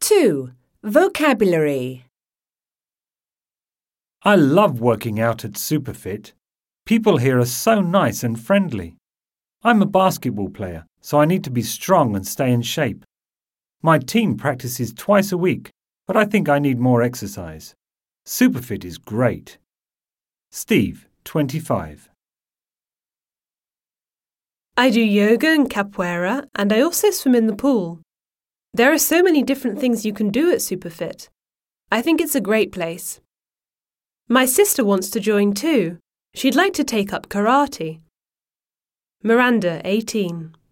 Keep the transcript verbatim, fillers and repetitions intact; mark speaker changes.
Speaker 1: two. Vocabulary.
Speaker 2: I love working out at Superfit. People here are so nice and friendly. I'm a basketball player, so I need to be strong and stay in shape. My team practices twice a week, but I think I need more exercise. Superfit is great. Steve, twenty-five.
Speaker 3: I do yoga and capoeira, and I also swim in the pool. There are so many different things you can do at Superfit. I think it's a great place. My sister wants to join too. She'd like to take up karate. Miranda, eighteen.